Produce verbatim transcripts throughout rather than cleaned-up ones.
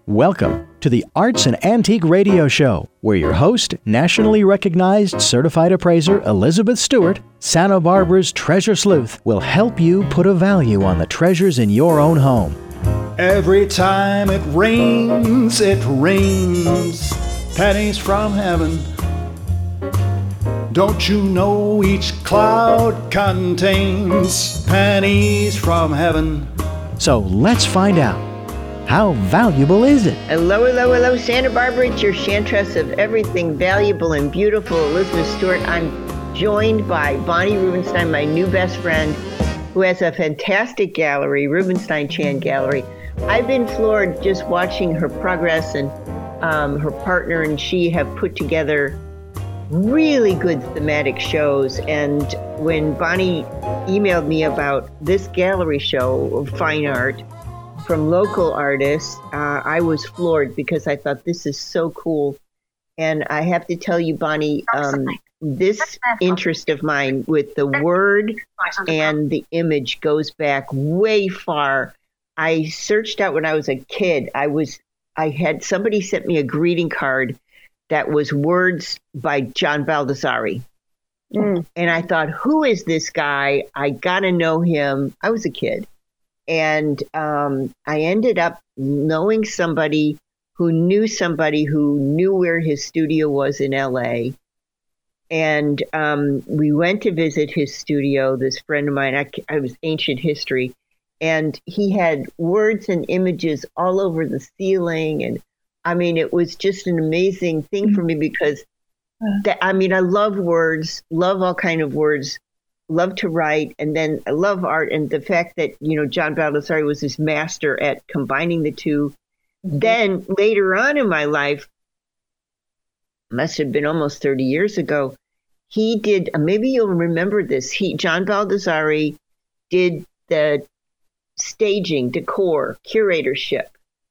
Welcome to the Arts and Antique Radio Show, where your host, nationally recognized certified appraiser Elizabeth Stewart, Santa Barbara's treasure sleuth, will help you put a value on the treasures in your own home. Every time it rains, it rains pennies from heaven. Don't you know each cloud contains pennies from heaven? So let's find out. How valuable is it? Hello, hello, hello, Santa Barbara. It's your chantress of everything valuable and beautiful, Elizabeth Stewart. I'm joined by Bonnie Rubenstein, my new best friend, who has a fantastic gallery, Rubenstein Chan Gallery. I've been floored just watching her progress, and um, her partner and she have put together really good thematic shows. And when Bonnie emailed me about this gallery show of fine art from local artists, uh, I was floored because I thought this is so cool. And I have to tell you, Bonnie, um, this interest of mine with the word and the image goes back way far. I searched out when I was a kid. I was, I had somebody sent me a greeting card that was words by John Baldessari. Mm. And I thought, who is this guy? I got to know him. I was a kid. And um, I ended up knowing somebody who knew somebody who knew where his studio was in L A. And um, we went to visit his studio, this friend of mine. I, I was ancient history. And he had words and images all over the ceiling. And I mean, it was just an amazing thing for me because, that, I mean, I love words, love all kind of words. Love to write, and then I love art, and the fact that, you know, John Baldessari was this master at combining the two. Mm-hmm. Then later on in my life, must have been almost thirty years ago, he did, maybe you'll remember this, he John Baldessari did the staging, decor, curatorship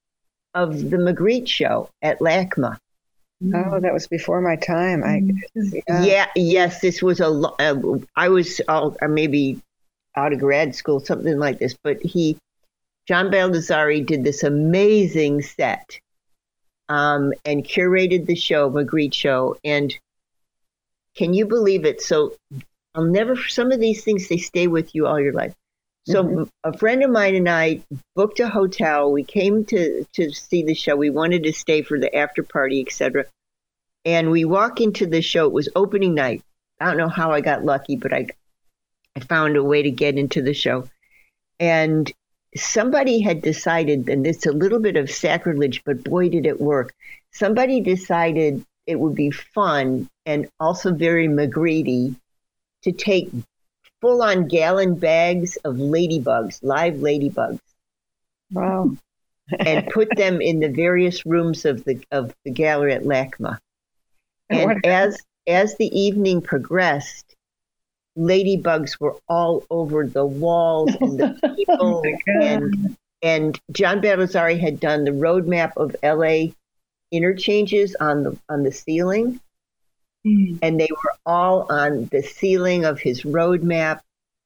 of the Magritte show at LACMA. Oh, that was before my time. I yeah, yeah yes, this was a. Uh, I was uh, maybe out of grad school, something like this. But he, John Baldessari, did this amazing set, um, and curated the show, Magritte show. And can you believe it? So I'll never. Some of these things, they stay with you all your life. So mm-hmm. a friend of mine and I booked a hotel. We came to, to see the show. We wanted to stay for the after party, et cetera. And we walk into the show. It was opening night. I don't know how I got lucky, but I, I found a way to get into the show. And somebody had decided, and it's a little bit of sacrilege, but boy, did it work. Somebody decided it would be fun and also very Magritte to take full-on gallon bags of ladybugs, live ladybugs. Wow. And put them in the various rooms of the of the gallery at LACMA. And as as the evening progressed, ladybugs were all over the walls and the people. oh and and John Baldessari had done the roadmap of L A interchanges on the on the ceiling. And they were all on the ceiling of his roadmap.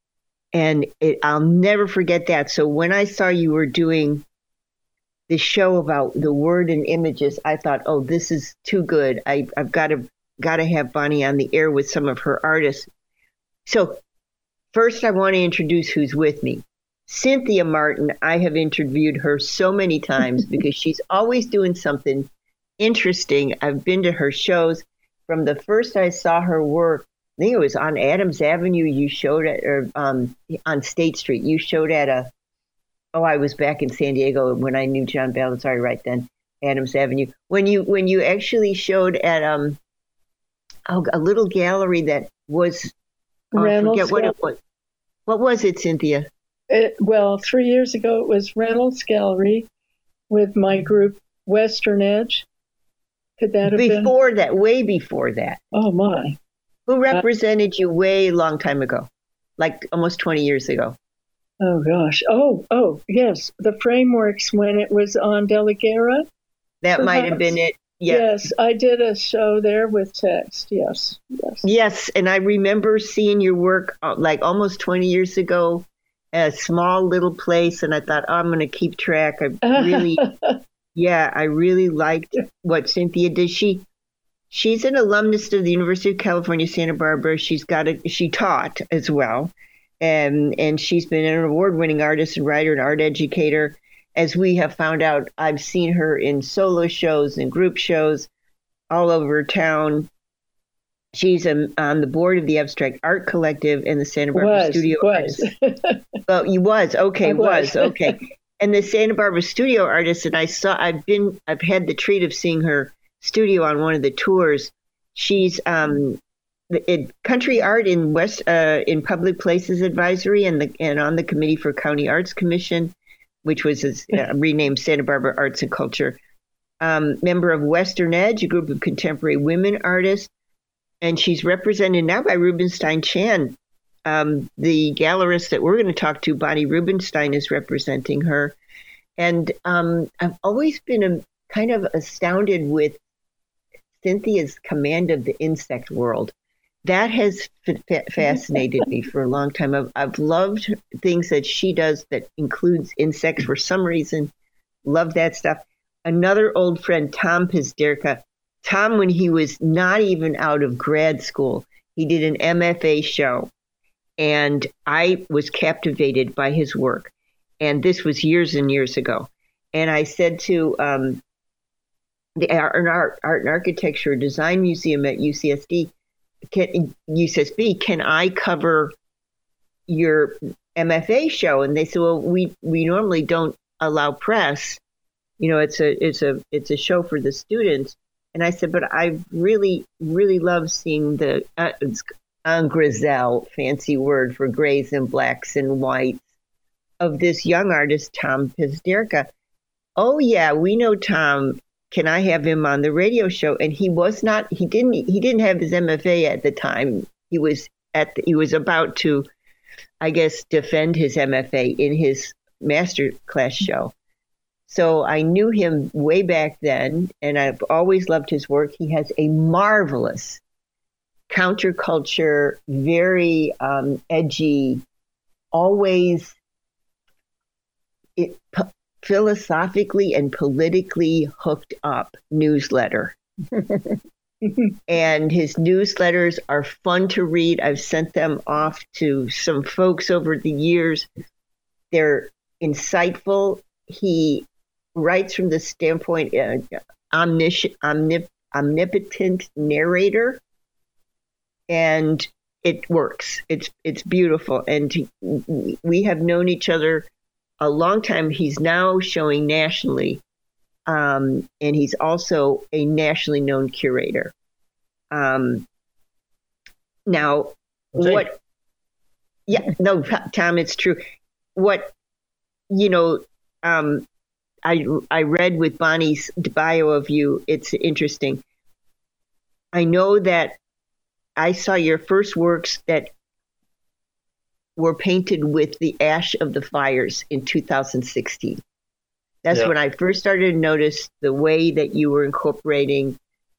And it, I'll never forget that. So when I saw you were doing the show about the word and images, I thought, oh, this is too good. I, I've got to got to have Bonnie on the air with some of her artists. So first, I want to introduce who's with me. Cynthia Martin. I have interviewed her so many times because she's always doing something interesting. I've been to her shows. From the first I saw her work, I think it was on Adams Avenue. You showed at, or um, on State Street. You showed at a. Oh, I was back in San Diego when I knew John Baldessari right then. Adams Avenue. When you when you actually showed at um, oh, a little gallery that was. Oh, I forget what it was. What was it, Cynthia? It, well, three years ago it was Reynolds Gallery, with my group Western Edge. Could that have before been? that, way before that. Oh, my. Who represented uh, you way long time ago, like almost twenty years ago? Oh, gosh. Oh, oh, yes. The Frameworks when it was on De La Guerra. That perhaps. Might have been it. Yeah. Yes, I did a show there with text. Yes, yes. Yes, and I remember seeing your work uh, like almost twenty years ago at a small little place, and I thought, oh, I'm going to keep track. I really Yeah, I really liked what Cynthia did. She she's an alumnus of the University of California, Santa Barbara. She's got a she taught as well. And and she's been an award-winning artist and writer and art educator. As we have found out, I've seen her in solo shows and group shows all over town. She's um, on the board of the Abstract Art Collective and the Santa Barbara was, Studio was. Artists. Well, you was okay, was. was okay. And the Santa Barbara Studio Artists, and I saw, I've been, I've had the treat of seeing her studio on one of the tours. She's um, it, country art in West uh, in Public Places Advisory and the and on the Committee for County Arts Commission, which was uh, renamed Santa Barbara Arts and Culture. Um, member of Western Edge, a group of contemporary women artists, and she's represented now by Rubenstein Chan. Um, the gallerist that we're going to talk to, Bonnie Rubenstein, is representing her. And um, I've always been a, kind of astounded with Cynthia's command of the insect world. That has f- fascinated me for a long time. I've, I've loved things that she does that includes insects for some reason. Love that stuff. Another old friend, Tom Pizderka. Tom, when he was not even out of grad school, he did an M F A show. And I was captivated by his work. And this was years and years ago. And I said to um, the Art, Art, Art and Architecture Design Museum at U C S D, can, U C S B, can I cover your M F A show? And they said, well, we, we normally don't allow press. You know, it's a it's a it's a show for the students. And I said, but I really, really love seeing the uh, en griselle, fancy word for grays and blacks and whites, of this young artist, Tom Pizderka. Oh yeah, we know Tom. Can I have him on the radio show? And he was not. He didn't. He didn't have his M F A at the time. He was at. The, he was about to, I guess, defend his M F A in his master class show. So I knew him way back then, and I've always loved his work. He has a marvelous counterculture, very um, edgy, always it, p- philosophically and politically hooked up newsletter. And his newsletters are fun to read. I've sent them off to some folks over the years. They're insightful. He writes from the standpoint uh, omniscient, omnip, omnipotent narrator, and it works. It's it's beautiful, and he, we have known each other a long time. He's now showing nationally, um, and he's also a nationally known curator. Um, now, Okay. what? Yeah, no, Tom, it's true. What you know. Um, I I read with Bonnie's bio of you. It's interesting. I know that I saw your first works that were painted with the ash of the fires in two thousand sixteen. That's Yeah. when I first started to notice the way that you were incorporating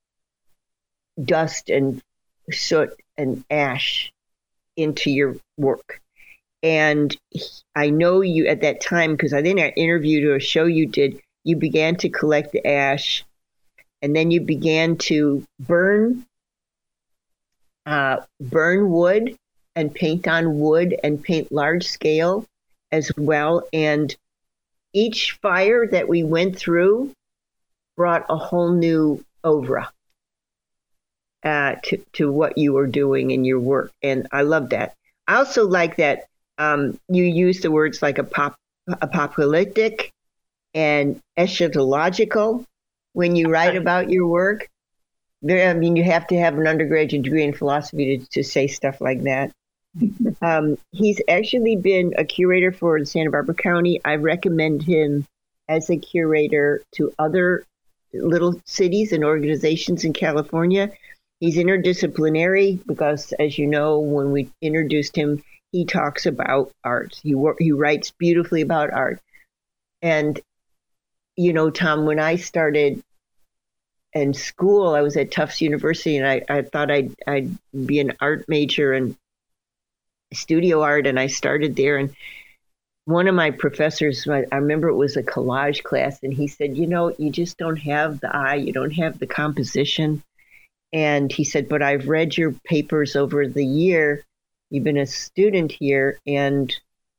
dust and soot and ash into your work. And I know you at that time, because I think I interviewed or a show you did, you began to collect the ash, and then you began to burn uh, burn wood and paint on wood and paint large scale as well. And each fire that we went through brought a whole new aura uh, to, to what you were doing in your work. And I love that. I also like that Um, you use the words like apop- apocalyptic and eschatological when you write about your work. There, I mean, you have to have an undergraduate degree in philosophy to, to say stuff like that. um, he's actually been a curator for Santa Barbara County. I recommend him as a curator to other little cities and organizations in California. He's interdisciplinary because, as you know, when we introduced him, he talks about art. He wor- he writes beautifully about art. And, you know, Tom, when I started in school, I was at Tufts University, and I, I thought I'd, I'd be an art major and studio art, and I started there. And one of my professors, I remember it was a collage class, and he said, you know, you just don't have the eye, you don't have the composition. And he said, but I've read your papers over the year. You've been a student here, and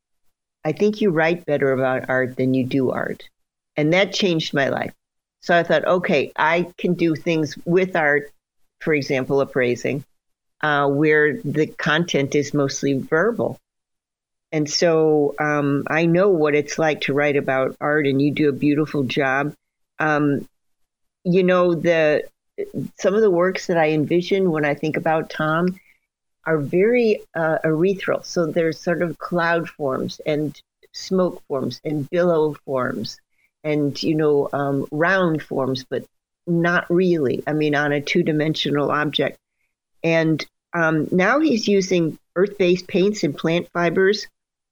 I think you write better about art than you do art. And that changed my life. So I thought, okay, I can do things with art, for example, appraising, uh, where the content is mostly verbal. And so um, I know what it's like to write about art, and you do a beautiful job. Um, you know, the some of the works that I envision when I think about Tom are very uh, ethereal. So there's sort of cloud forms and smoke forms and billow forms and, you know, um, round forms, but not really. I mean, on a two-dimensional object. And um, now he's using earth-based paints and plant fibers.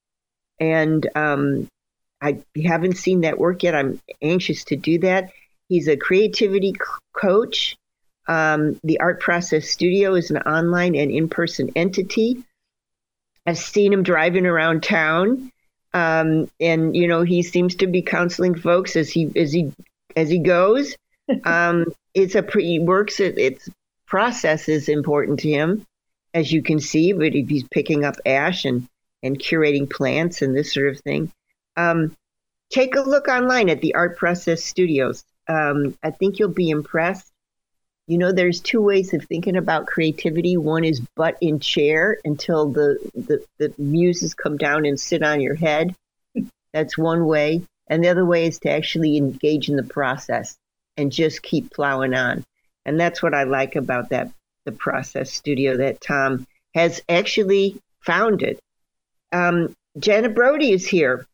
And um, I haven't seen that work yet. I'm anxious to do that. He's a creativity c- coach. Um, the Art Process Studio is an online and in-person entity. I've seen him driving around town, um, and you know he seems to be counseling folks as he as he as he goes. Um, it's a pre- he works. It, its process is important to him, as you can see. But if he's picking up ash and and curating plants and this sort of thing. Um, take a look online at the Art Process Studios. Um, I think you'll be impressed. You know, there's two ways of thinking about creativity. One is butt in chair until the, the, the muses come down and sit on your head. That's one way. And the other way is to actually engage in the process and just keep plowing on. And that's what I like about that, the Process Studio that Tom has actually founded. Um, Janet Brody is here.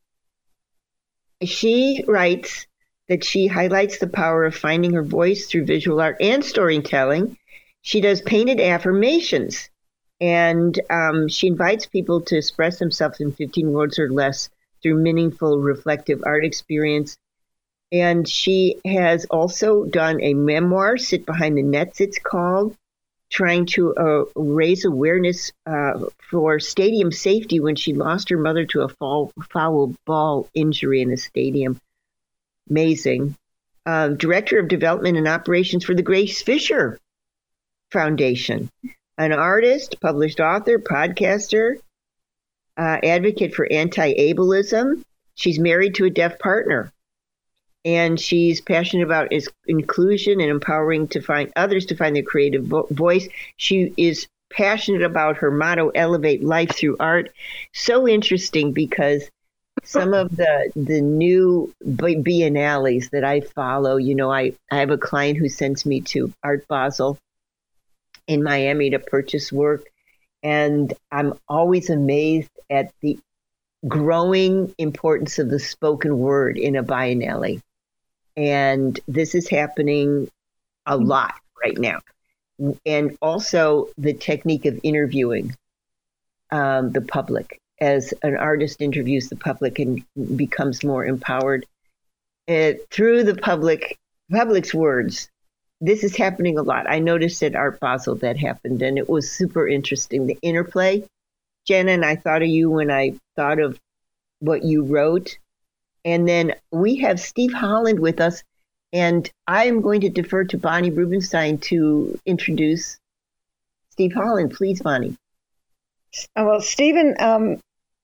She writes that she highlights the power of finding her voice through visual art and storytelling. She does painted affirmations, and um, she invites people to express themselves in fifteen words or less through meaningful, reflective art experience. And she has also done a memoir, Sit Behind the Nets, it's called, trying to uh, raise awareness uh, for stadium safety when she lost her mother to a foul, foul ball injury in a stadium. Amazing. Uh, Director of Development and Operations for the Grace Fisher Foundation. An artist, published author, podcaster, uh, advocate for anti-ableism. She's married to a deaf partner. And she's passionate about is inclusion and empowering to find others to find their creative vo- voice. She is passionate about her motto, elevate life through art. So interesting because some of the the new biennales that I follow, you know, I, I have a client who sends me to Art Basel in Miami to purchase work. And I'm always amazed at the growing importance of the spoken word in a biennale. And this is happening a lot right now. And also the technique of interviewing um, the public as an artist interviews the public and becomes more empowered uh, through the public public's words. This is happening a lot. I noticed at Art Basel that happened, and it was super interesting. The interplay. Jenna, and I thought of you when I thought of what you wrote. And then we have Steve Holland with us, and I am going to defer to Bonnie Rubenstein to introduce Steve Holland. Please, Bonnie. Uh, well, Stephen, um,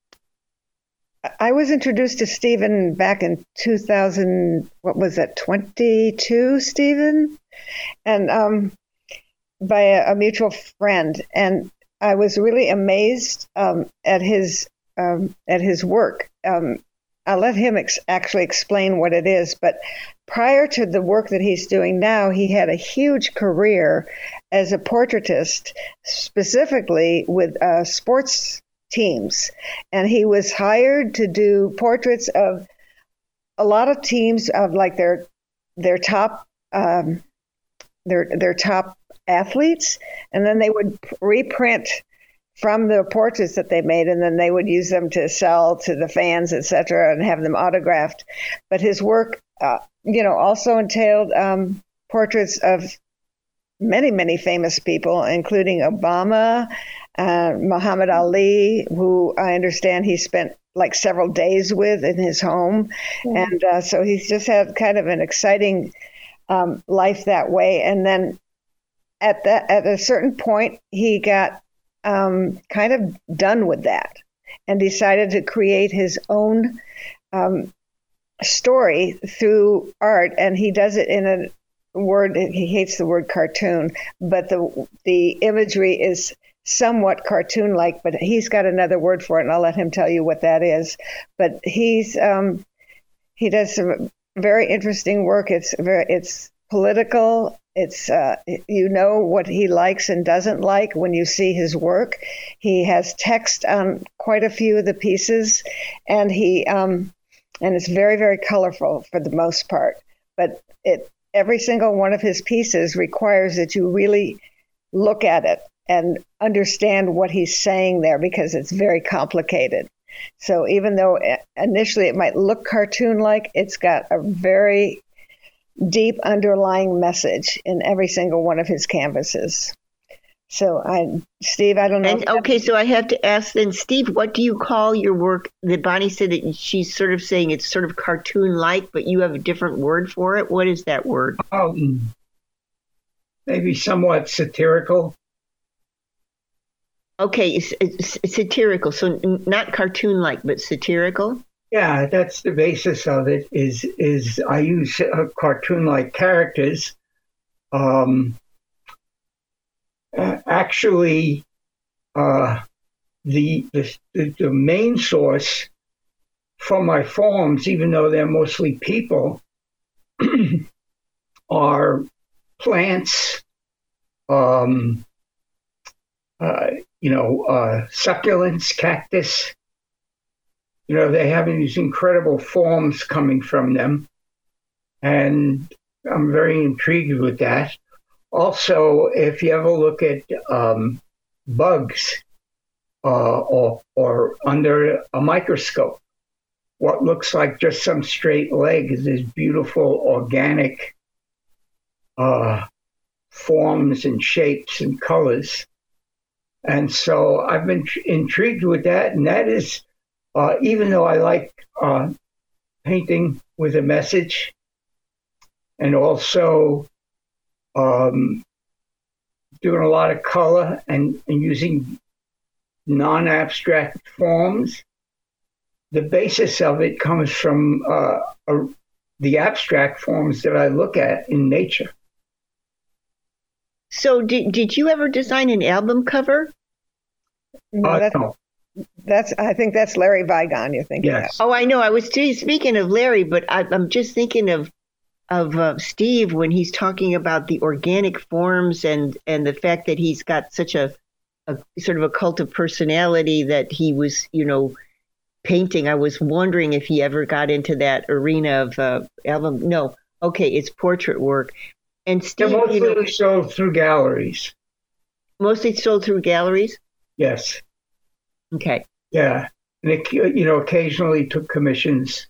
I was introduced to Stephen back in two thousand, what was that, twenty-two, Stephen? And um, by a, a mutual friend. And I was really amazed um, at his um, at his work. Um, I'll let him ex- actually explain what it is. But prior to the work that he's doing now, he had a huge career as a portraitist, specifically with uh, sports teams. And he was hired to do portraits of a lot of teams, of like their their top um, their their top athletes, and then they would reprint from the portraits that they made, and then they would use them to sell to the fans, et cetera, and have them autographed. But his work, uh, you know, also entailed um, portraits of many, many famous people, including Obama, uh, Muhammad Ali, who I understand he spent like several days with in his home. Mm-hmm. And uh, so he's just had kind of an exciting um, life that way. And then at that, at a certain point, he got um, kind of done with that and decided to create his own um, story through art. And he does it in a word, he hates the word cartoon, but the the imagery is somewhat cartoon-like, but he's got another word for it, and I'll let him tell you what that is. But he's um, he does some very interesting work. It's very it's political. It's uh, you know what he likes and doesn't like when you see his work. He has text on quite a few of the pieces, and he um, and it's very very colorful for the most part. But it every single one of his pieces requires that you really look at it and understand what he's saying there, because it's very complicated. So even though initially it might look cartoon-like, it's got a very deep underlying message in every single one of his canvases. So, I, Steve, I don't know. And, okay, so I have to ask then, Steve, what do you call your work that Bonnie said that she's sort of saying it's sort of cartoon-like, but you have a different word for it? What is that word? Um, maybe somewhat satirical. Okay, it's, it's satirical, so not cartoon-like, but satirical? Yeah, that's the basis of it, is is I use uh, cartoon-like characters. Um, uh, actually, uh, the, the the main source from my poems, even though they're mostly people, are plants, um, uh, you know, uh, succulents, cactus. You know, they have these incredible forms coming from them. And I'm very intrigued with that. Also, if you ever look at um, bugs uh, or, or under a microscope, what looks like just some straight leg is this beautiful organic uh, forms and shapes and colors. And so I've been tr- intrigued with that. And that is, uh, even though I like uh, painting with a message, and also um, doing a lot of color and, and using non-abstract forms, the basis of it comes from uh, a, the abstract forms that I look at in nature. So did did you ever design an album cover? No, Uh, that's, no. that's I think that's Larry Vigon you're thinking Yes. Oh, I know. I was t- speaking of Larry, but I, I'm just thinking of of uh, Steve when he's talking about the organic forms and and the fact that he's got such a, a sort of a cult of personality that he was, you know, painting. I was wondering if he ever got into that arena of uh, album. No. Okay, it's portrait work. And Steve, They're mostly you know, sold through galleries. mostly sold through galleries. Yes. Okay. Yeah. And it, you know, occasionally took commissions.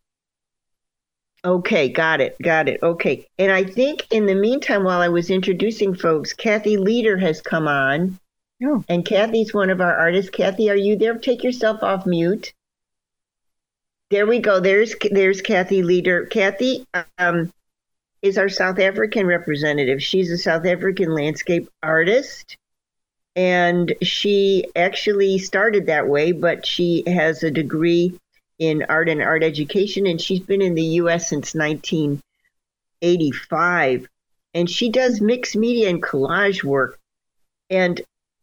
Okay, got it, got it. Okay. And I think in the meantime, while I was introducing folks, Kathy Leader has come on. Oh. And Kathy's one of our artists. Kathy, are you there? Take yourself off mute. There we go. There's there's Kathy Leader. Kathy um, is our South African representative. She's a South African landscape artist. And she actually started that way, but she has a degree in art and art education, and she's been in the U S since nineteen eighty-five. And she does mixed media and collage work. And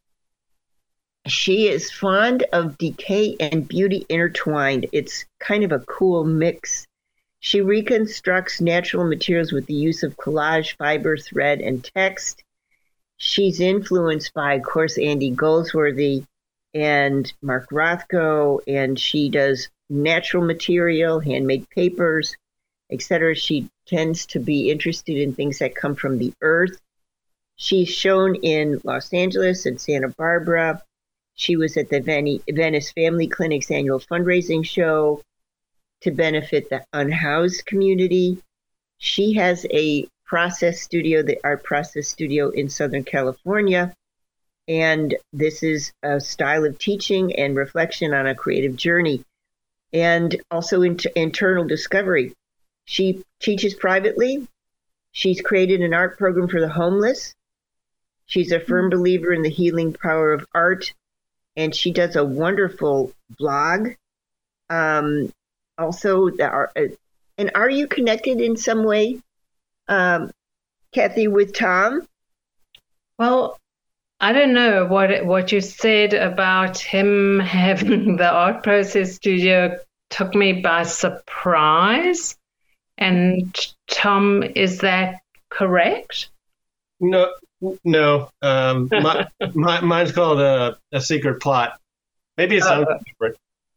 she is fond of decay and beauty intertwined. It's kind of a cool mix. She reconstructs natural materials with the use of collage, fiber, thread, and text. She's influenced by, of course, Andy Goldsworthy and Mark Rothko, and she does natural material, handmade papers, et cetera. She tends to be interested in things that come from the earth. She's shown in Los Angeles and Santa Barbara. She was at the Ven- Venice Family Clinic's annual fundraising show to benefit the unhoused community. She has a process studio, the Art Process Studio in Southern California. And this is a style of teaching and reflection on a creative journey. and also inter- internal discovery. She teaches privately. She's created an art program for the homeless. She's a firm believer in the healing power of art, and she does a wonderful blog. Um, also, the art, uh, and are you connected in some way, um, Kathy, with Tom? Well, I don't know what what you said about him having the art process studio took me by surprise. And Tom, is that correct? No, no. Um, my, my, mine's called a, a secret plot. Maybe it sounds Oh. different.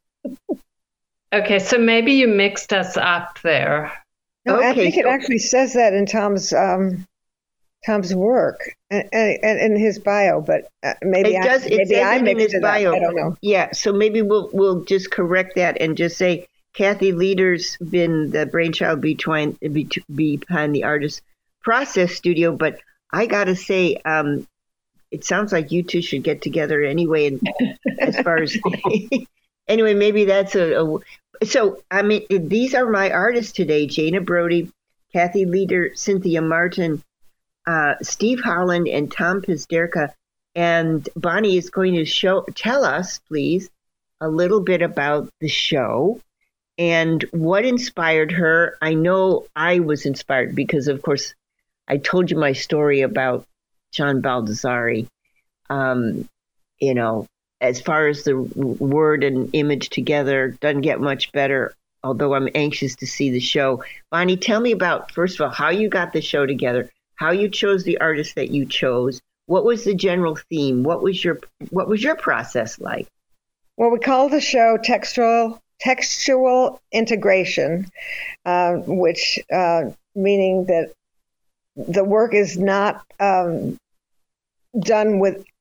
Okay, so maybe you mixed us up there. No, I Okay, think it so- actually says that in Tom's um, Tom's work and, and, and in his bio, but uh, maybe It I, does. It maybe says I it in mixed his it up. bio. I don't know. Yeah, so maybe we'll we'll just correct that and just say Kathy Leder's been the brainchild between behind the Artist Process Studio. But I gotta say, um, it sounds like you two should get together anyway. And as far as anyway, maybe that's a, a. So I mean, these are my artists today: Jana Brody, Kathy Leder, Cynthia Martin, uh, Steve Holland, and Tom Pizderka. And Bonnie is going to show tell us, please, a little bit about the show and what inspired her. I know I was inspired because, of course, I told you my story about John Baldessari. Um, you know, as far as the word and image together, doesn't get much better, although I'm anxious to see the show. Bonnie, tell me about, first of all, how you got the show together, how you chose the artist that you chose. What was the general theme? What was your what was your process like? Well, we call the show textual textual integration, uh, which uh, meaning that the work is not um, done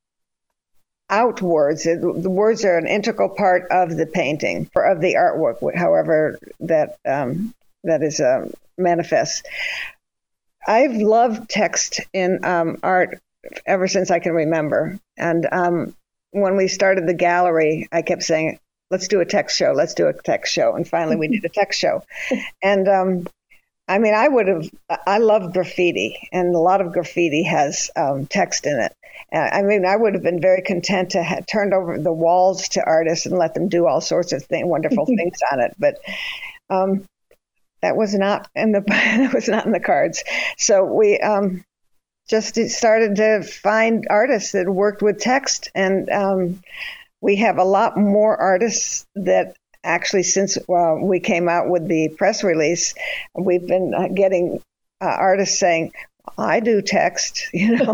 without words. It, the words are an integral part of the painting or of the artwork, however that um, that is uh, manifests. I've loved text in um, art ever since I can remember. And um, when we started the gallery, I kept saying, let's do a text show, let's do a text show. And finally we did a text show. And um, I mean, I would have, I love graffiti, and a lot of graffiti has um, text in it. Uh, I mean, I would have been very content to have turned over the walls to artists and let them do all sorts of thing, wonderful things on it. But um, that was not in the, that was not in the cards. So we, um, just started to find artists that worked with text. And um, we have a lot more artists that actually, since uh, we came out with the press release, we've been uh, getting uh, artists saying, I do text, you know,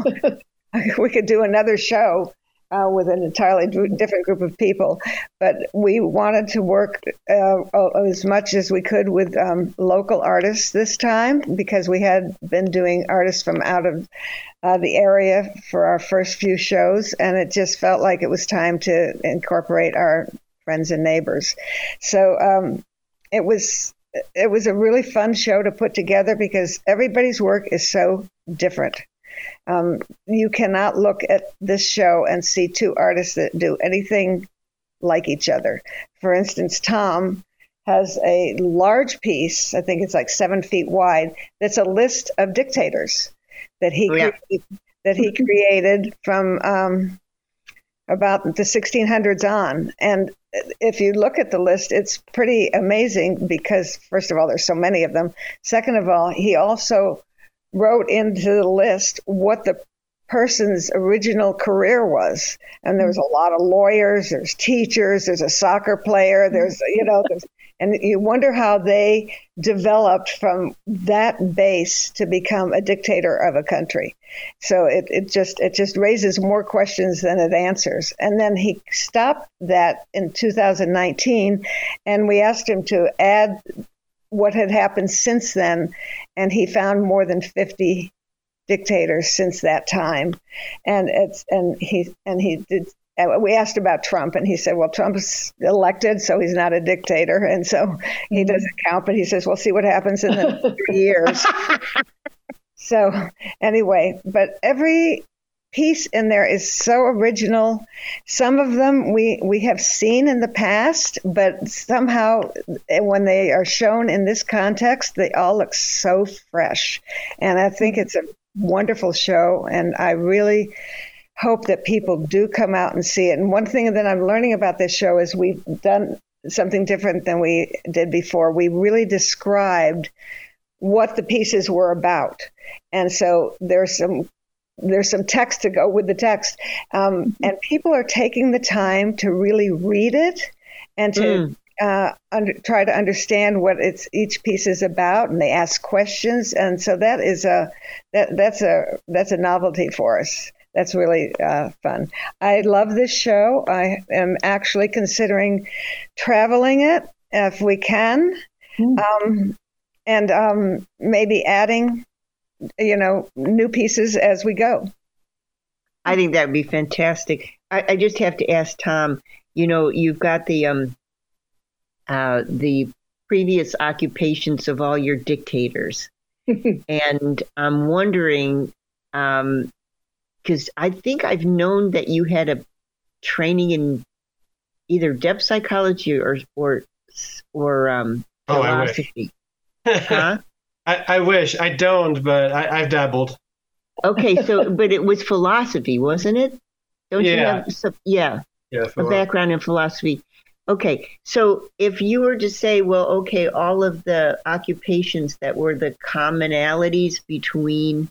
we could do another show uh, with an entirely different group of people. But we wanted to work uh, as much as we could with um, local artists this time, because we had been doing artists from out of uh, the area for our first few shows, and it just felt like it was time to incorporate our friends and neighbors. So um, it was it was a really fun show to put together because everybody's work is so different. Um, you cannot look at this show and see two artists that do anything like each other. For instance, Tom has a large piece, I think it's like seven feet wide, that's a list of dictators that he Oh, yeah. cre- that he created from um, about the sixteen hundreds on. And if you look at the list, it's pretty amazing because, first of all, there's so many of them. Second of all, he also wrote into the list what the person's original career was. And there was a lot of lawyers, there's teachers, there's a soccer player, there's, you know, there's, and you wonder how they developed from that base to become a dictator of a country. So it, it just it just raises more questions than it answers. And then he stopped that in two thousand nineteen, and we asked him to add what had happened since then, and he found more than fifty dictators since that time. And it's and he and he did. We asked about Trump, and he said, well, Trump's elected, so he's not a dictator, and so he doesn't count. But he says, we'll see what happens in the three years. So anyway, but every piece in there is so original. Some of them we, we have seen in the past, but somehow when they are shown in this context, they all look so fresh. And I think it's a wonderful show, and I really hope that people do come out and see it. And one thing that I'm learning about this show is we've done something different than we did before. We really described what the pieces were about. And so there's some there's some text to go with the text. Um, and people are taking the time to really read it and to mm. uh, under, try to understand what it's each piece is about. And they ask questions. And so that is a that that's a that's a novelty for us. That's really uh, fun. I love this show. I am actually considering traveling it if we can, mm. um, and um, maybe adding, you know, new pieces as we go. I think that would be fantastic. I, I just have to ask Tom. You know, you've got the um, uh, the previous occupations of all your dictators, and I'm wondering. Um, Because I think I've known that you had a training in either depth psychology or or or um, oh, philosophy. I wish. Huh? I, I wish. I don't, but I, I've dabbled. Okay, so but it was philosophy, wasn't it? Don't yeah. you have some, yeah, yeah, a background in philosophy? Okay, so if you were to say, well, okay, all of the occupations that were the commonalities between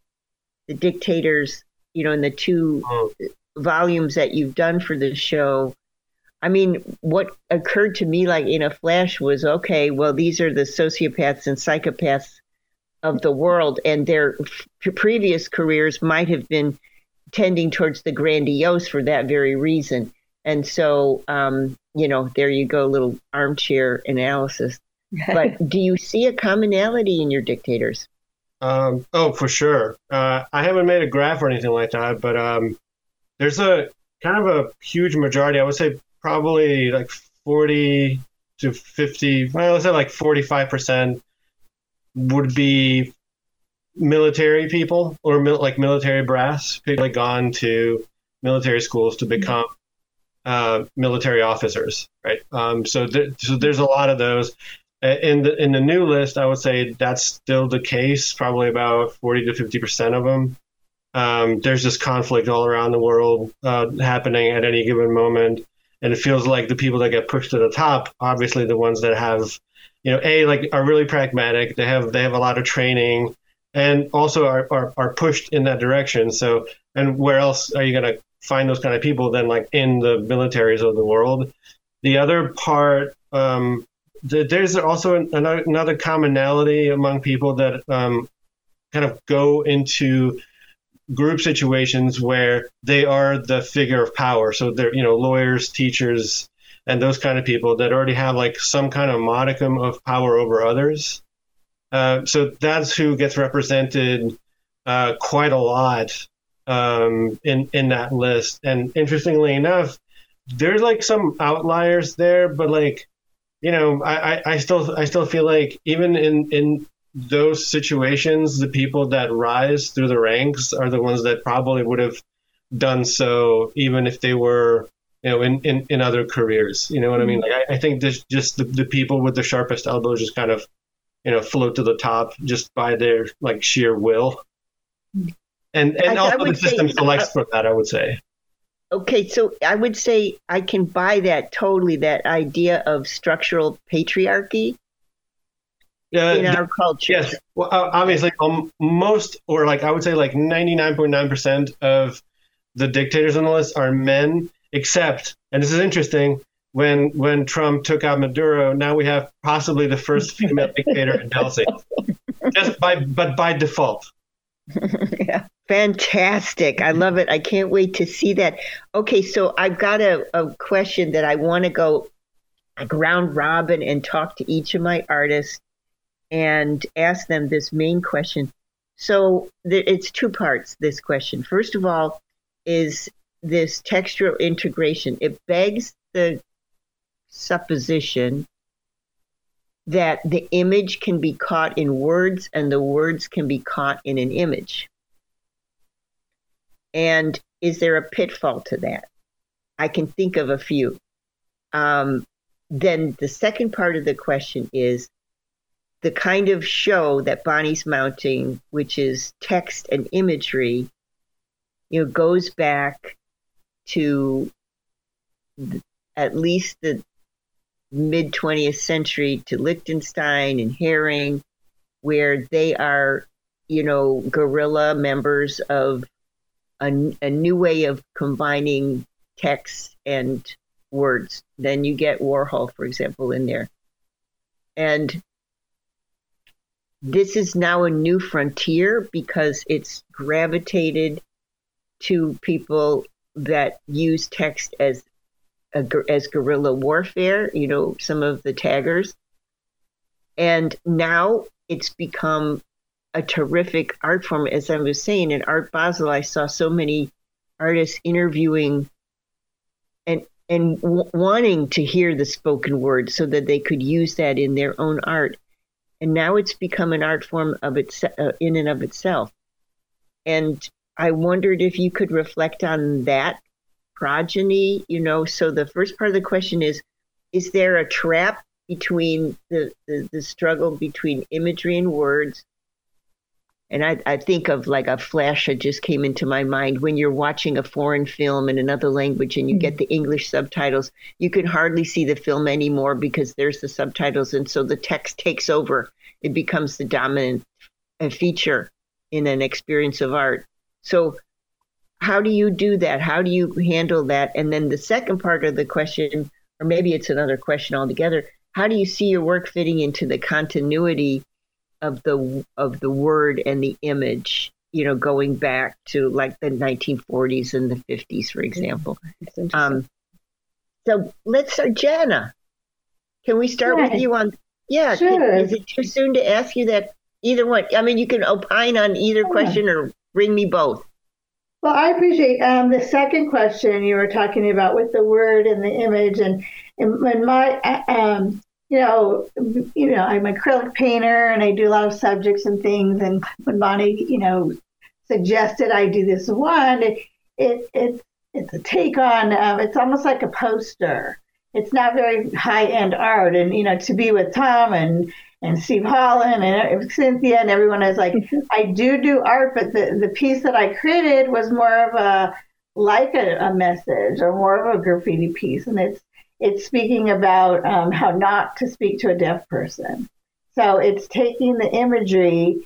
the dictators, you know, in the two oh. volumes that you've done for the show, I mean, what occurred to me like in a flash was, okay, well, these are the sociopaths and psychopaths of the world, and their f- previous careers might have been tending towards the grandiose for that very reason. And so, um, you know, there you go, little armchair analysis. But do you see a commonality in your dictators? Um, oh, for sure. Uh, I haven't made a graph or anything like that, but um, there's a kind of a huge majority. I would say probably like forty to fifty, well, let's say like forty-five percent would be military people or mil- like military brass, people like gone to military schools to become uh, military officers, right? Um, so, th- so there's a lot of those. In the in the new list, I would say that's still the case. Probably about forty to fifty percent of them. Um, there's just conflict all around the world uh, happening at any given moment, and it feels like the people that get pushed to the top, obviously the ones that have, you know, a like are really pragmatic. They have they have a lot of training, and also are are, are pushed in that direction. So, and where else are you going to find those kind of people than like in the militaries of the world? The other part. Um, There's also another, another commonality among people that um, kind of go into group situations where they are the figure of power. So they're, you know, lawyers, teachers, and those kind of people that already have like some kind of modicum of power over others. Uh, so that's who gets represented uh, quite a lot um, in, in that list. And interestingly enough, there's like some outliers there, but like, you know, I, I still I still feel like even in, in those situations, the people that rise through the ranks are the ones that probably would have done so even if they were, you know, in, in, in other careers. You know what mm-hmm. I mean? Like I, I think this just the, the people with the sharpest elbows just kind of, you know, float to the top just by their like sheer will. And and I, also I the system say, selects uh, for that, I would say. Okay, so I would say I can buy that totally, that idea of structural patriarchy uh, in our culture. Yes, well, obviously, um, most, or like I would say like ninety-nine point nine percent of the dictators on the list are men, except, and this is interesting, when when Trump took out Maduro, now we have possibly the first female dictator in Helsinki, just by, but by default. Yeah. Fantastic. I love it. I can't wait to see that. Okay, so I've got a, a question that I want to go like round robin and talk to each of my artists and ask them this main question. So th- it's two parts, this question. First of all, is this textural integration. It begs the supposition that the image can be caught in words and the words can be caught in an image. And is there a pitfall to that? I can think of a few. Um, then the second part of the question is the kind of show that Bonnie's mounting, which is text and imagery, you know, goes back to the, at least the mid twentieth century to Lichtenstein and Herring, where they are, you know, guerrilla members of a, a new way of combining text and words. Then you get Warhol, for example, in there. And this is now a new frontier because it's gravitated to people that use text as a, as guerrilla warfare, you know, some of the taggers. And now it's become a terrific art form. As I was saying, in Art Basel, I saw so many artists interviewing and and w- wanting to hear the spoken word so that they could use that in their own art. And now it's become an art form of its uh, in and of itself. And I wondered if you could reflect on that progeny, you know. So the first part of the question is, is there a trap between the, the, the struggle between imagery and words? And I, I think of like a flash that just came into my mind. When you're watching a foreign film in another language and you mm-hmm. get the English subtitles, you can hardly see the film anymore because there's the subtitles. And so the text takes over. It becomes the dominant feature in an experience of art. So how do you do that? How do you handle that? And then the second part of the question, or maybe it's another question altogether, how do you see your work fitting into the continuity of the of the word and the image, you know, going back to like the nineteen forties and the fifties, for example? Um, so let's start, Jana. Can we start yeah. with you on? Yeah. Sure. Can, is it too soon to ask you that? Either one. I mean, you can opine on either yeah. question or bring me both. Well, I appreciate um, the second question you were talking about with the word and the image, and and when my um, you know, you know, I'm an acrylic painter and I do a lot of subjects and things. And when Bonnie, you know, suggested I do this one, it, it, it it's a take on, um, it's almost like a poster. It's not very high end art. And, you know, to be with Tom and, and Steve Holland and Cynthia and everyone is like, I do do art, but the, the piece that I created was more of a, like a, a message or more of a graffiti piece. And it's, It's speaking about um, how not to speak to a deaf person. So it's taking the imagery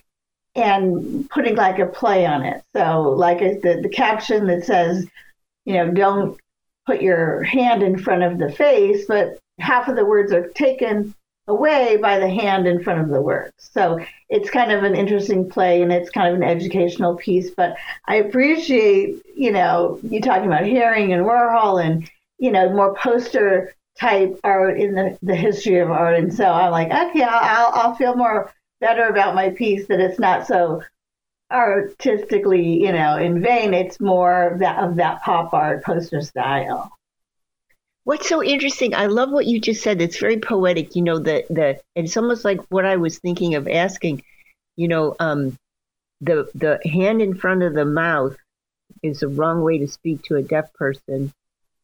and putting like a play on it. So like the, the caption that says, you know, don't put your hand in front of the face, but half of the words are taken away by the hand in front of the words. So it's kind of an interesting play and it's kind of an educational piece. But I appreciate, you know, you talking about Herring and Warhol and, you know, more poster type art in the, the history of art. And so I'm like, okay, I'll, I'll feel more better about my piece that it's not so artistically, you know, in vain. It's more of that, of that pop art poster style. What's so interesting, I love what you just said. It's very poetic, you know, the, the, it's almost like what I was thinking of asking, you know, um, the, the hand in front of the mouth is the wrong way to speak to a deaf person.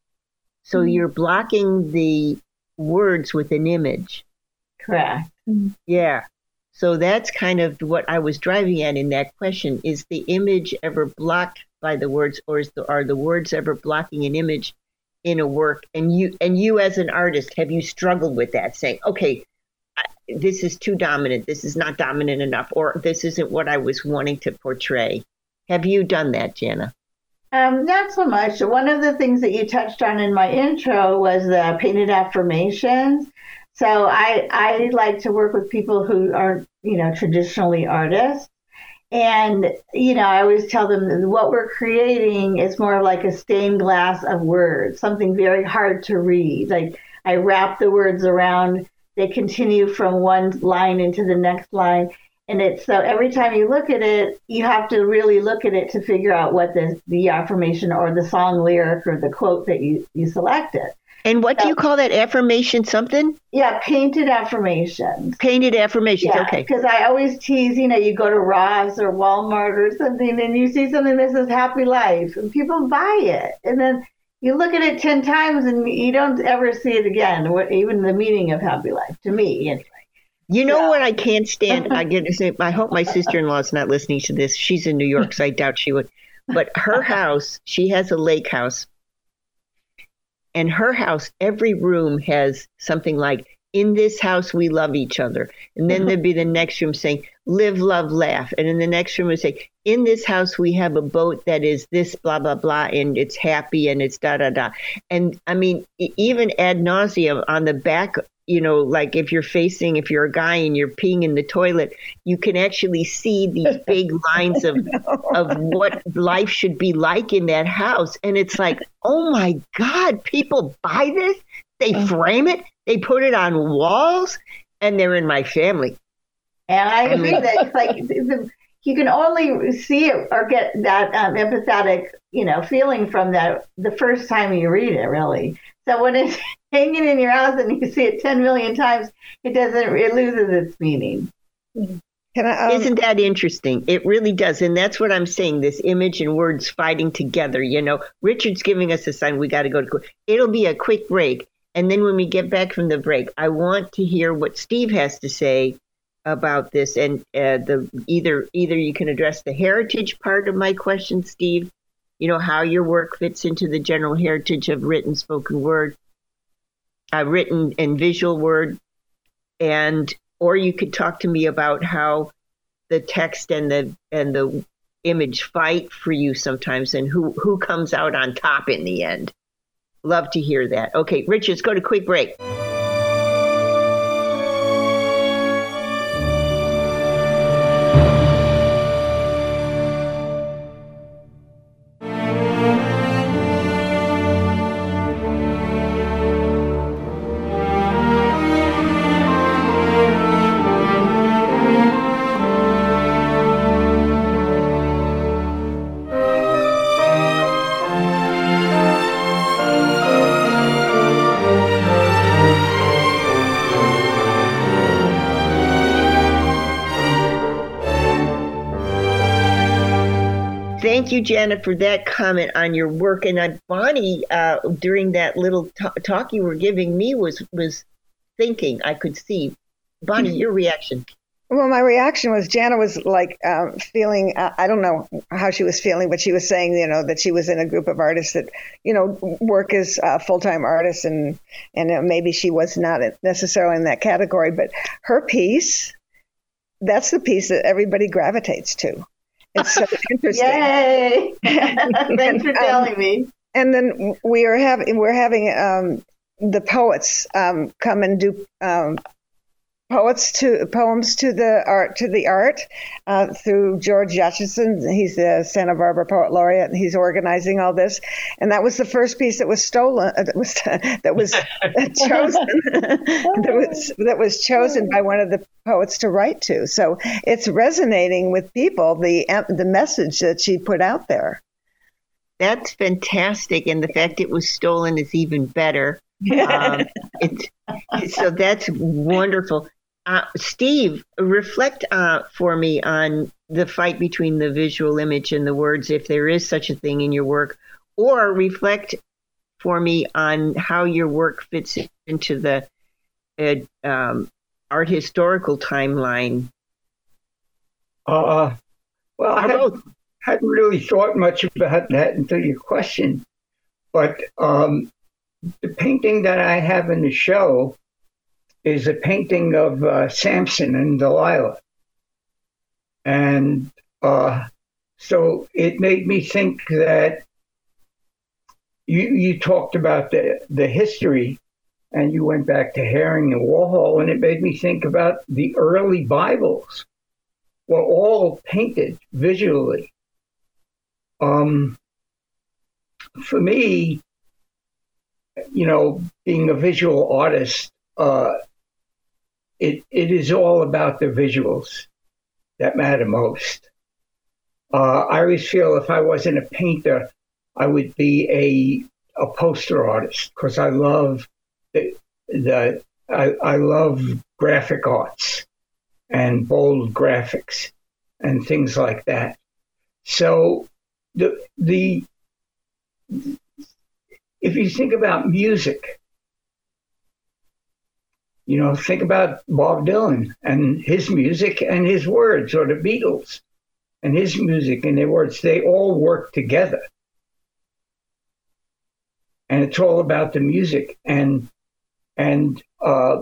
So mm-hmm. you're blocking the words with an image. Correct. Yeah. So that's kind of what I was driving at in that question. Is the image ever blocked by the words, or is the, are the words ever blocking an image in a work? And you, and you as an artist, have you struggled with that, saying, okay, this is too dominant, this is not dominant enough, or this isn't what I was wanting to portray? Have you done that, Jana? Um, not so much. One of the things that you touched on in my intro was the painted affirmations. So I, I like to work with people who aren't, you know, traditionally artists. And, you know, I always tell them that what we're creating is more like a stained glass of words, something very hard to read. Like I wrap the words around, they continue from one line into the next line. And it's so every time you look at it, you have to really look at it to figure out what the, the affirmation or the song lyric or the quote that you, you selected. And what so, do you call that? Affirmation something? Yeah, painted affirmations. Painted affirmations, yeah, okay. Because I always tease, you know, you go to Ross or Walmart or something, and you see something that says happy life, and people buy it. And then you look at it ten times, and you don't ever see it again, what, even the meaning of happy life, to me, anyway. You know Yeah. what I can't stand? I get. I hope my sister-in-law is not listening to this. She's in New York, so I doubt she would. But her house, she has a lake house. And her house, every room has something like, in this house, we love each other. And then there'd be the next room saying, live, love, laugh. And in the next room would say, in this house, we have a boat that is this, blah, blah, blah, and it's happy and it's da, da, da. And I mean, even ad nauseum on the back, you know, like if you're facing, if you're a guy and you're peeing in the toilet, you can actually see these big lines of of what life should be like in that house. And it's like, oh my God, people buy this, they frame it, they put it on walls, and they're in my family. And I agree that it's like the, you can only see it or get that um, empathetic, you know, feeling from that the first time you read it, really. So when it's hanging in your house and you see it ten million times, it doesn't, it loses its meaning. Can I, um, Isn't that interesting? It really does. And that's what I'm saying, this image and words fighting together. You know, Richard's giving us a sign. We got to go to, it'll be a quick break. And then when we get back from the break, I want to hear what Steve has to say about this. And uh, the either either you can address the heritage part of my question, Steve, you know, how your work fits into the general heritage of written spoken word, uh, written and visual word, and or you could talk to me about how the text and the and the image fight for you sometimes, and who who comes out on top in the end. Love to hear that. Okay, Rich, let's go to quick break. Thank you, Janet, for that comment on your work. And uh, Bonnie, uh, during that little t- talk you were giving me, was was thinking, I could see. Bonnie, your reaction. Well, my reaction was Jana was like um, feeling, uh, I don't know how she was feeling, but she was saying, you know, that she was in a group of artists that, you know, work as uh, full-time artists, and, and uh, maybe she was not necessarily in that category, but her piece, that's the piece that everybody gravitates to. It's so interesting. Yay! Thanks for telling um, me. And then we are having we're having um, the poets um, come and do um, poets to poems to the art to the art uh, through George Yatchison. He's the Santa Barbara Poet Laureate, and he's organizing all this. And that was the first piece that was stolen. Uh, that was that was chosen. that was that was chosen by one of the poets to write to. So it's resonating with people. The the message that she put out there. That's fantastic, and the fact it was stolen is even better. Um, it, so that's wonderful. Uh, Steve, reflect uh, for me on the fight between the visual image and the words, if there is such a thing in your work, or reflect for me on how your work fits into the uh, um, art historical timeline. Uh, well, I Or both. hadn't, hadn't really thought much about that until your question, but um, the painting that I have in the show is a painting of uh, Samson and Delilah. And uh, so it made me think that you, you talked about the, the history, and you went back to Herring and Warhol, and it made me think about the early Bibles were all painted visually. Um, for me, you know, being a visual artist, uh, it it is all about the visuals that matter most. Uh, I always feel if I wasn't a painter, I would be a poster artist because I love the, the I, I love graphic arts and bold graphics and things like that. So the the if you think about music, you know, think about Bob Dylan and his music and his words, or the Beatles and his music and their words. They all work together. And it's all about the music. And, and uh,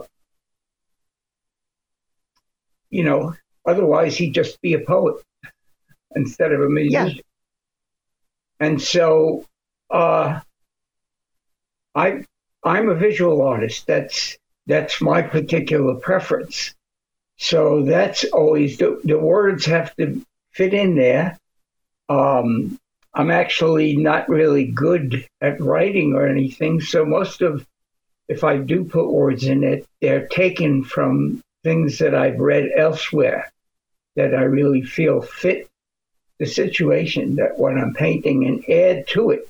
you know, otherwise he'd just be a poet instead of a musician. Yeah. And so uh, I, I'm a visual artist. That's that's my particular preference. So that's always, the, the words have to fit in there. Um, I'm actually not really good at writing or anything. So most of, if I do put words in it, they're taken from things that I've read elsewhere that I really feel fit the situation, that what I'm painting, and add to it.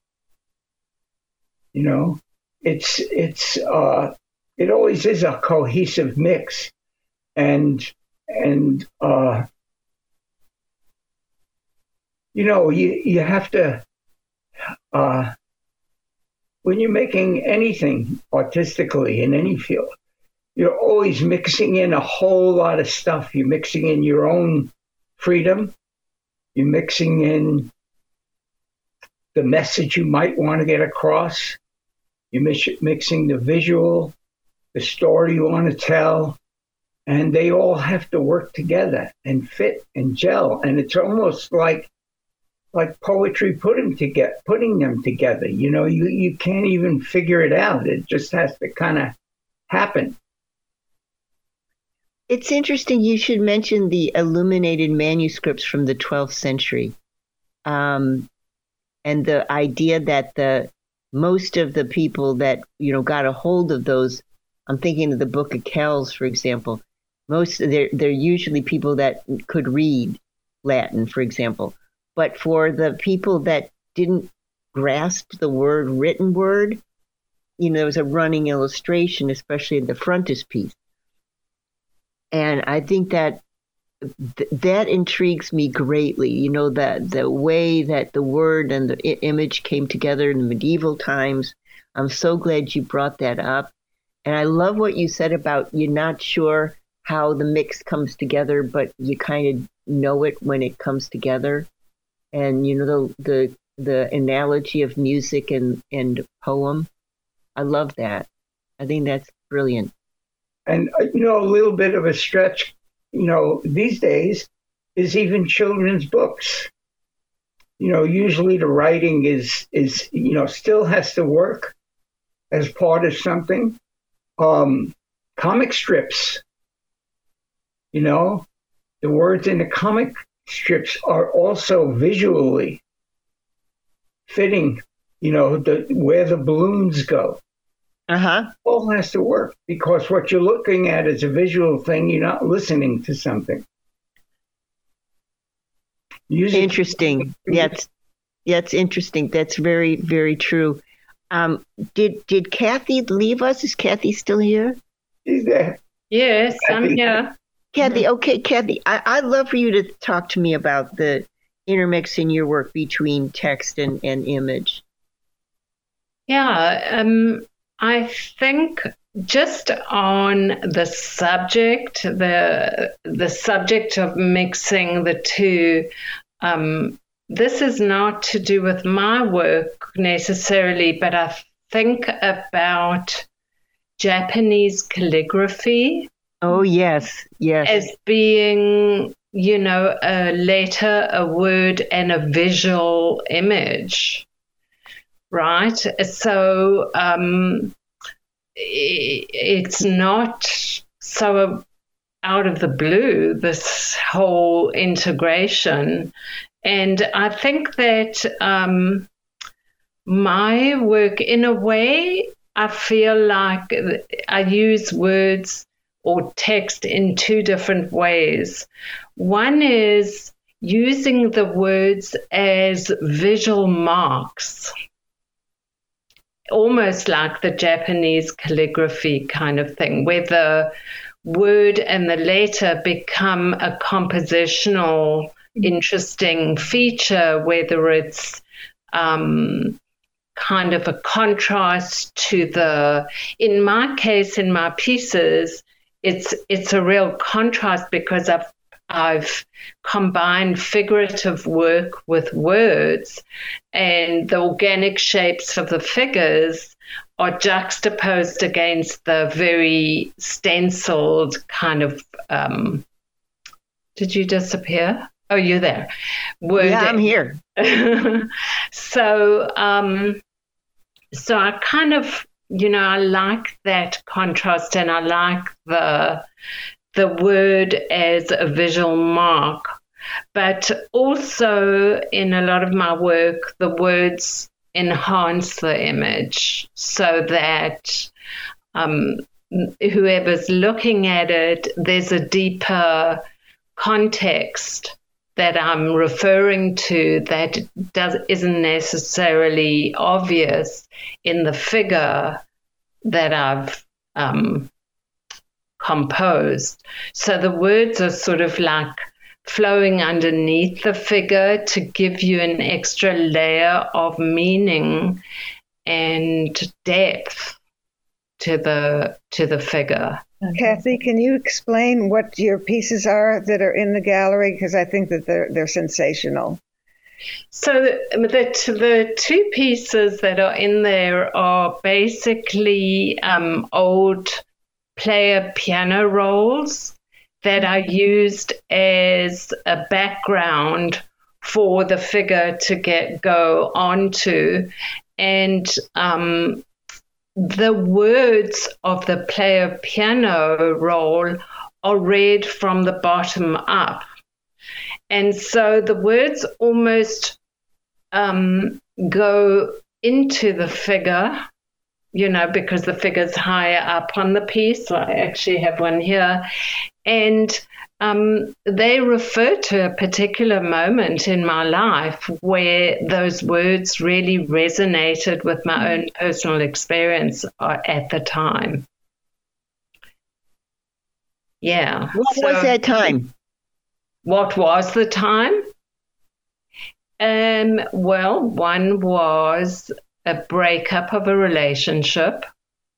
You know, it's, it's, uh, it always is a cohesive mix. And, and, uh, you know, you, you have to, uh, when you're making anything artistically in any field, you're always mixing in a whole lot of stuff. You're mixing in your own freedom. You're mixing in the message you might want to get across. You're mix, mixing the visual, the story you want to tell, and they all have to work together and fit and gel. And it's almost like like poetry putting together, putting them together. You know, you, you can't even figure it out. It just has to kind of happen. It's interesting you should mention the illuminated manuscripts from the twelfth century. Um, and the idea that the most of the people that, you know, got a hold of those, I'm thinking of the Book of Kells, for example. Most they're they're usually people that could read Latin, for example. But for the people that didn't grasp the word, written word, you know, there was a running illustration, especially in the frontispiece. And I think that th- that intrigues me greatly. You know, that the way that the word and the I- image came together in the medieval times. I'm so glad you brought that up. And I love what you said about you're not sure how the mix comes together, but you kind of know it when it comes together. And, you know, the the, the analogy of music and, and poem. I love that. I think that's brilliant. And, you know, a little bit of a stretch, you know, these days is even children's books. You know, usually the writing is, is you know, still has to work as part of something. Um, comic strips, you know, the words in the comic strips are also visually fitting, you know, the, where the balloons go. Uh-huh. All has to work because what you're looking at is a visual thing. You're not listening to something. Music. Interesting. Yeah, it's, yeah, it's interesting. That's very, very true. Um, did did Kathy leave us? Is Kathy still here? She's there. Yes, Kathy. I'm here. Kathy, okay, Kathy, I, I'd love for you to talk to me about the intermix in your work between text and, and image. Yeah, um, I think just on the subject, the the subject of mixing the two, um, this is not to do with my work necessarily, but I think about Japanese calligraphy. Oh, yes, yes. As being, you know, a letter, a word, and a visual image, right? So um, it's not so out of the blue, this whole integration. And I think that um, my work, in a way, I feel like I use words or text in two different ways. One is using the words as visual marks. almost like the Japanese calligraphy kind of thing, where the word and the letter become a compositional, interesting feature, whether it's um, kind of a contrast to the, in my case, in my pieces, it's it's a real contrast because I've I've combined figurative work with words, and the organic shapes of the figures are juxtaposed against the very stenciled kind of, um, did you disappear? Oh, you're there. Word. Yeah, I'm here. so, um, so I kind of, you know, I like that contrast, and I like the the word as a visual mark, but also in a lot of my work, the words enhance the image so that um, whoever's looking at it, there's a deeper context that I'm referring to that does, isn't necessarily obvious in the figure that I've um, composed. So the words are sort of like flowing underneath the figure to give you an extra layer of meaning and depth to the to the figure. Kathy, can you explain what your pieces are that are in the gallery? Because I think that they're they're sensational. So the, the the two pieces that are in there are basically um, old player piano rolls that are used as a background for the figure to get go onto, and um, the words of the player piano roll are read from the bottom up. And so the words almost um, go into the figure, you know, because the figure's higher up on the piece. So I actually have one here. And um, they refer to a particular moment in my life where those words really resonated with my own personal experience at the time. Yeah. What so, was that time? What was the time? Um, well, one was a breakup of a relationship.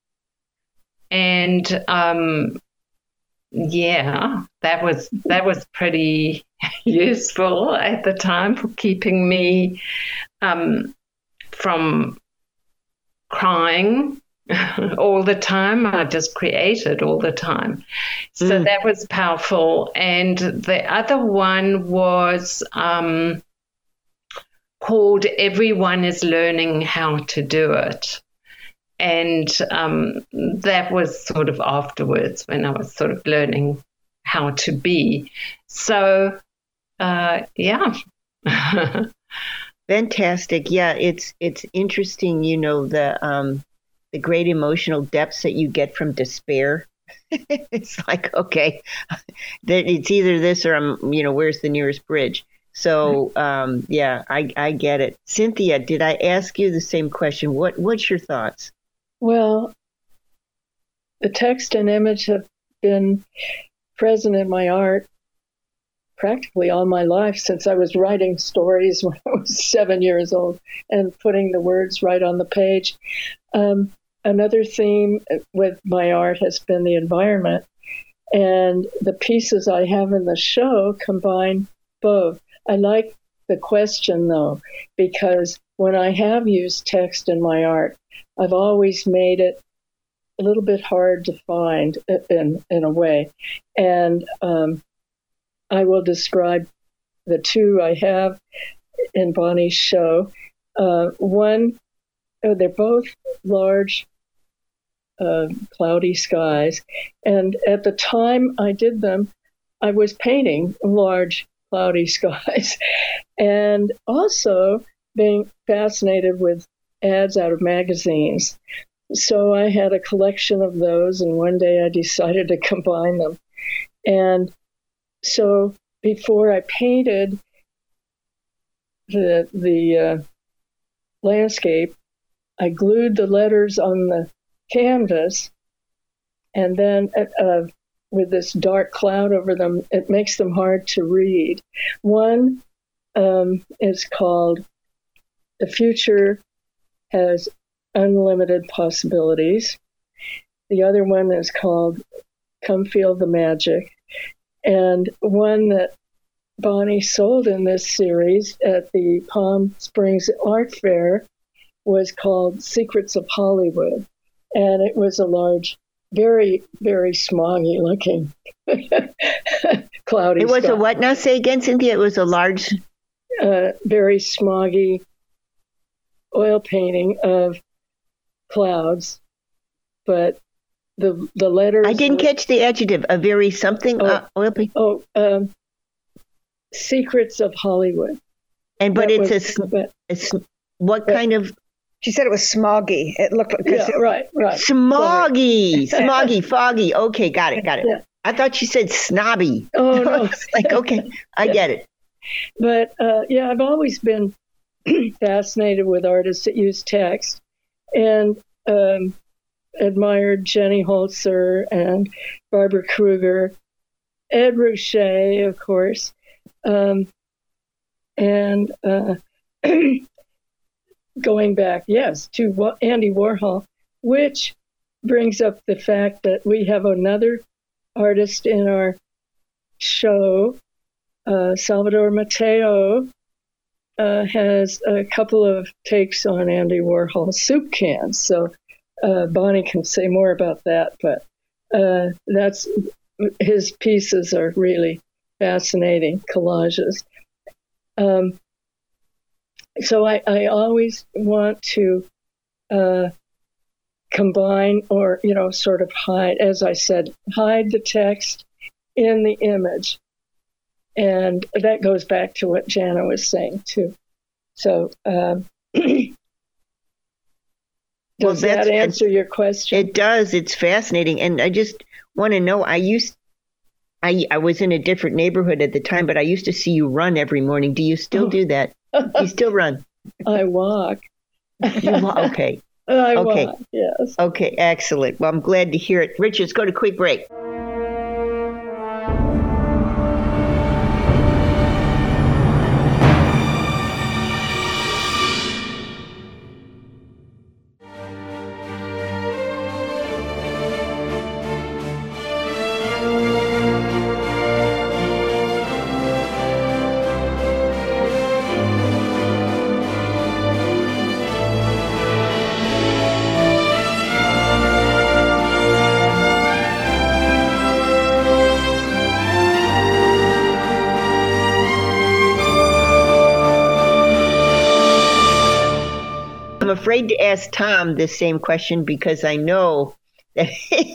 And um, yeah, that was that was pretty useful at the time for keeping me um, from crying all the time. I just created all the time. So mm. that was powerful. And the other one was um, called Everyone is Learning How to Do It. And um, that was sort of afterwards when I was sort of learning how to be. So, uh, yeah. Fantastic. Yeah, it's it's interesting, you know, the um, the great emotional depths that you get from despair. It's like, okay, it's either this or I'm, you know, where's the nearest bridge? So, um, yeah, I, I get it. Cynthia, did I ask you the same question? What What's your thoughts? Well, the text and image have been present in my art practically all my life since I was writing stories when I was seven years old and putting the words right on the page. Um, another theme with my art has been the environment, and the pieces I have in the show combine both. I like the question, though, because when I have used text in my art, I've always made it a little bit hard to find in in a way. And um, I will describe the two I have in Bonnie's show. Uh, one, oh, they're both large, uh, cloudy skies. And at the time I did them, I was painting large, cloudy skies. And also being fascinated with ads out of magazines. So I had a collection of those, and one day I decided to combine them. And so before I painted the the uh, landscape, I glued the letters on the canvas, and then uh, with this dark cloud over them, it makes them hard to read. One um, is called "The Future Has Unlimited Possibilities." The other one is called "Come Feel the Magic." And one that Bonnie sold in this series at the Palm Springs Art Fair was called "Secrets of Hollywood." And it was a large, very, very smoggy looking cloudy It was sky. a what now? Say again, Cynthia. It was a large... Uh, very smoggy oil painting of clouds, but the the letters... I didn't were, catch the adjective. A very something? Oh, uh, oil paint? Oh, um, Secrets of Hollywood. And but That it's a, was s- about- a s- what kind of... She said it was smoggy. It looked like... 'cause Yeah, it- right, right. Smoggy, smoggy, foggy. Okay, got it, got it. Yeah. I thought she said snobby. Oh, no. It's like, okay, I get it. But uh, yeah, I've always been fascinated with artists that use text, and um, admired Jenny Holzer and Barbara Kruger, Ed Ruscha, of course, um, and uh, going back, yes, to Wa- Andy Warhol, which brings up the fact that we have another artist in our show, uh, Salvador Mateo, uh, has a couple of takes on Andy Warhol's soup cans. So uh, Bonnie can say more about that, but uh, that's his pieces are really fascinating collages. Um, so I, I always want to uh, combine or, you know, sort of hide, as I said, hide the text in the image. And that goes back to what Jana was saying, too. So um, does Well, that that's- answer your question? It does. It's fascinating. And I just want to know, I used, I, I was in a different neighborhood at the time, but I used to see you run every morning. Do you still do that? You still run? I walk. You wa- okay. I Okay. walk, yes. Okay, excellent. Well, I'm glad to hear it. Richard, let's go to a quick break. I'm afraid to ask Tom this same question because I know that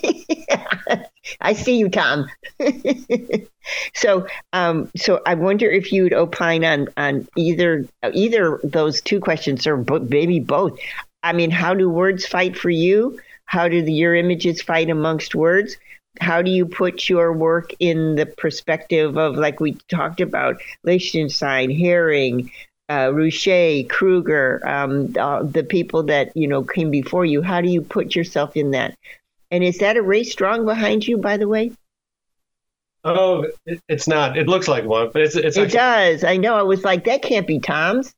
I see you, Tom. so, um, so I wonder if you'd opine on on either either those two questions, or bo- maybe both. I mean, how do words fight for you? How do the, your images fight amongst words? How do you put your work in the perspective of, like we talked about, Lichtenstein, Herring, Uh, Ruscha, Kruger, um, uh, the people that, you know, came before you? How do you put yourself in that? And is that a Ray Strong behind you, by the way? Oh, it, it's not. It looks like one, but it's it's It actually, does. I know. I was like, that can't be Tom's.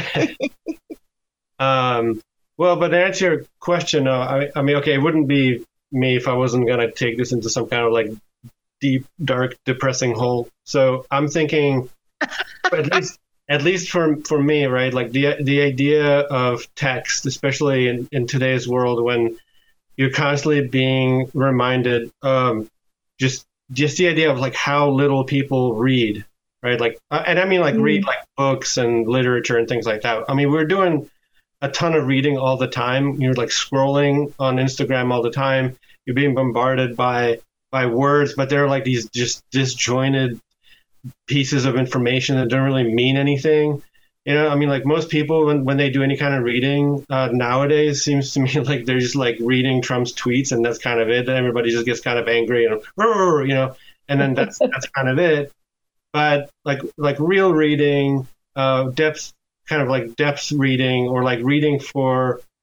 um, well, but to answer your question, uh, I, I mean, okay, it wouldn't be me if I wasn't going to take this into some kind of like deep, dark, depressing hole. So I'm thinking, at least, at least for for me, right? Like the the idea of text, especially in, in today's world when you're constantly being reminded, um, just just the idea of like how little people read, right? Like, uh, and I mean like mm. read like books and literature and things like that. I mean, we're doing a ton of reading all the time. You're like scrolling on Instagram all the time. You're being bombarded by by words, but they're like these just disjointed pieces of information that don't really mean anything. You know, I mean, like most people, when, when they do any kind of reading uh, nowadays, seems to me like they're just like reading Trump's tweets, and that's kind of it. Everybody just gets kind of angry and, you know, and then that's that's kind of it. But like like real reading, uh, depth, kind of like depth reading, or like reading for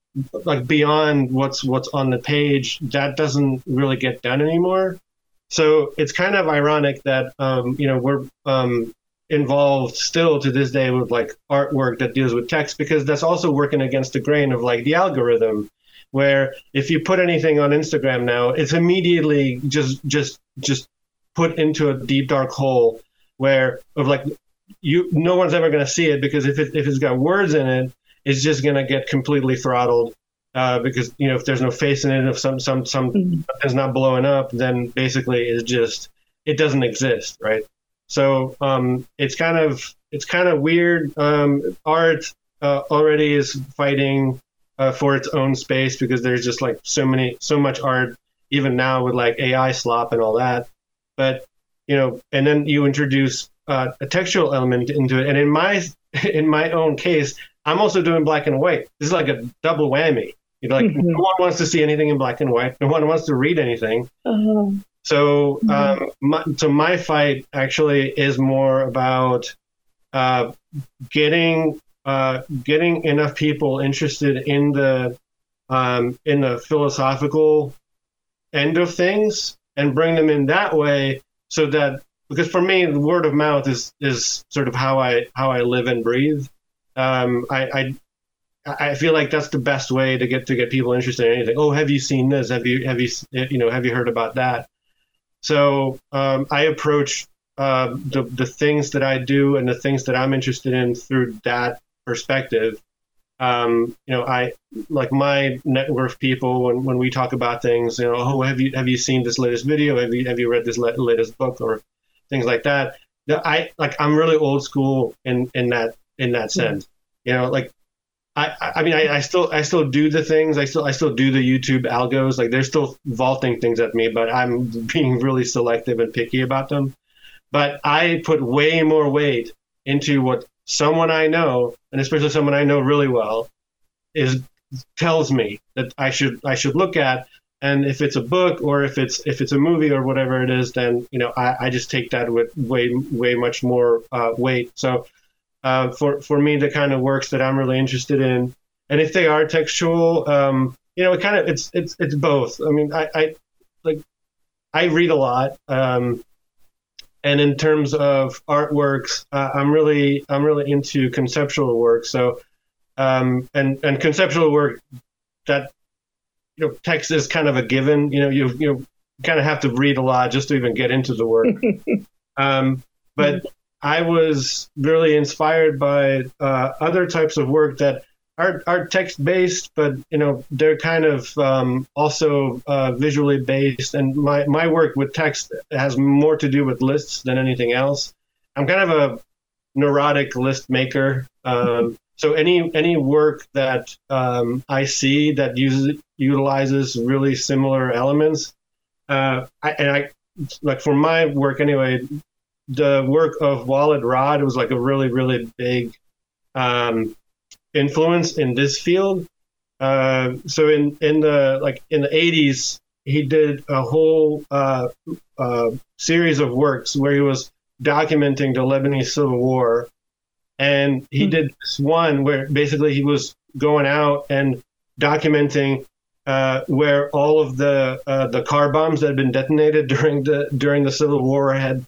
like beyond what's what's on the page, that doesn't really get done anymore. So it's kind of ironic that um, you know we're um, involved still to this day with like artwork that deals with text, because that's also working against the grain of like the algorithm, where if you put anything on Instagram now, it's immediately just just just put into a deep dark hole where of like you no one's ever going to see it, because if it if it's got words in it, it's just going to get completely throttled. Uh, because you know if there's no face in it, if some some some mm-hmm. is not blowing up, then basically it's just it doesn't exist, right? So um, it's kind of it's kind of weird. Um, art uh, already is fighting uh, for its own space, because there's just like so many so much art even now with like A I slop and all that. But you know, and then you introduce uh, a textual element into it, and in my in my own case, I'm also doing black and white. This is like a double whammy. You're like, mm-hmm. no one wants to see anything in black and white. No one wants to read anything. Uh-huh. So, mm-hmm. um, my, so my fight actually is more about uh, getting uh, getting enough people interested in the um, in the philosophical end of things and bring them in that way. So that, because for me, the word of mouth is is sort of how I how I live and breathe. Um, I, I I feel like that's the best way to get to get people interested in anything. Oh, have you seen this? Have you have you you know have you heard about that? So um, I approach uh, the the things that I do and the things that I'm interested in through that perspective. Um, you know, I like my network of people when, when we talk about things. You know, oh, have you have you seen this latest video? Have you have you read this la- latest book or things like that? I like I'm really old school in in that in that sense. You know, like. I, I mean, I, I still, I still do the things. I still, I still do the YouTube algos. Like they're still vaulting things at me, but I'm being really selective and picky about them. But I put way more weight into what someone I know, and especially someone I know really well, is tells me that I should, I should look at. And if it's a book or if it's, if it's a movie or whatever it is, then you know, I, I just take that with way, way much more uh, weight. So. Uh, for for me, the kind of works that I'm really interested in, and if they are textual, um, you know, it kind of it's it's it's both. I mean, I, I like I read a lot, um, and in terms of artworks, uh, I'm really I'm really into conceptual work. So, um, and and conceptual work that you know, text is kind of a given. You know, you you kind of have to read a lot just to even get into the work. um, but I was really inspired by uh, other types of work that are, are text-based, but you know they're kind of um, also uh, visually based. And my, my work with text has more to do with lists than anything else. I'm kind of a neurotic list maker. Um, so any any work that um, I see that uses utilizes really similar elements, uh, I, and I like for my work anyway. The work of Walid Rod was like a really, really big um, influence in this field. Uh, so in, in the like in the eighties, he did a whole uh, uh, series of works where he was documenting the Lebanese Civil War, and he mm-hmm. did this one where basically he was going out and documenting uh, where all of the uh, the car bombs that had been detonated during the during the Civil War had.